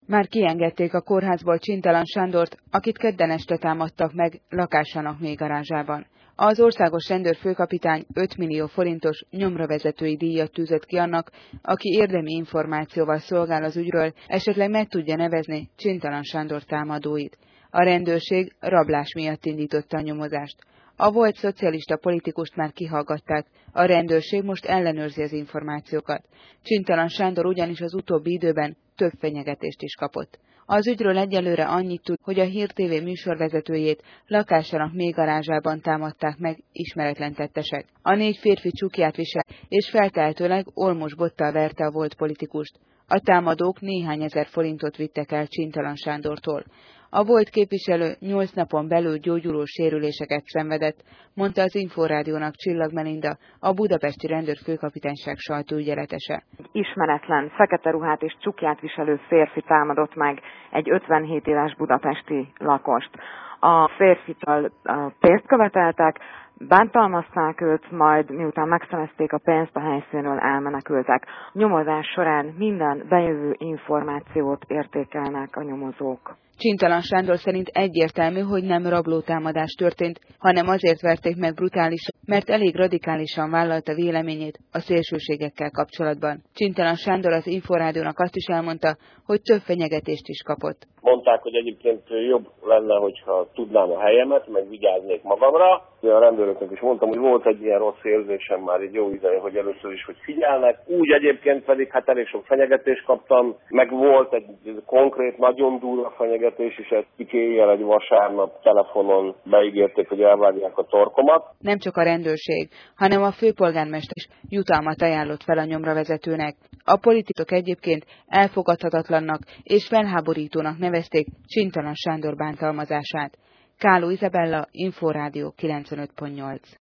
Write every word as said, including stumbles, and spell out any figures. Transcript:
Már kiengedték a kórházból Csintalan Sándort, akit kedden este támadtak meg lakásának mélygarázsában. Az országos rendőrfőkapitány öt millió forintos nyomravezetői díjat tűzött ki annak, aki érdemi információval szolgál az ügyről, esetleg meg tudja nevezni Csintalan Sándor támadóit. A rendőrség rablás miatt indította a nyomozást. A volt szocialista politikust már kihallgatták, a rendőrség most ellenőrzi az információkat. Csintalan Sándor ugyanis az utóbbi időben több fenyegetést is kapott. Az ügyről egyelőre annyit tud, hogy a Hír té vé műsorvezetőjét lakásának mélygarázsában támadták meg ismeretlen tettesek. A négy férfi csukját visel, és feltehetőleg olmos bottal verte a volt politikust. A támadók néhány ezer forintot vittek el Csintalan Sándortól. A volt képviselő nyolc napon belül gyógyuló sérüléseket szenvedett, mondta az Inforádiónak Csillag Melinda, a budapesti rendőrfőkapitányság sajtóügyeletese. Ismeretlen, fekete ruhát és csukját viselő férfi támadott meg egy ötvenhét éves budapesti lakost. A férfitől pénzt követeltek, bántalmazták őt, majd miután megszerezték a pénzt, a helyszínről elmenekültek. Nyomozás során minden bejövő információt értékelnek a nyomozók. Csintalan Sándor szerint egyértelmű, hogy nem rablótámadás történt, hanem azért verték meg brutálisan, mert elég radikálisan vállalta véleményét a szélsőségekkel kapcsolatban. Csintalan Sándor az Inforádiónak azt is elmondta, hogy több fenyegetést is kapott. Mondták, hogy egyébként jobb lenne, hogyha tudnám a helyemet, meg vigyáznék magamra. A rendőröknek is mondtam, hogy volt egy ilyen rossz érzésem már egy jó ideje, hogy először is, hogy figyelnek. Úgy egyébként pedig hát elég sok fenyegetést kaptam, meg volt egy konkrét, nagyon durva fenyegetés is, egy éjjel egy vasárnap telefonon beígérték, hogy elvágják a torkomat. Nem csak a rendőrség, hanem a főpolgármester is jutalmat ajánlott fel a nyomravezetőnek. A politikusok egyébként elfogadhatatlannak és felháborítónak nevezték Csintalan Sándor bántalmazását. Káló Izabella, Inforádió kilencvenöt pont nyolc.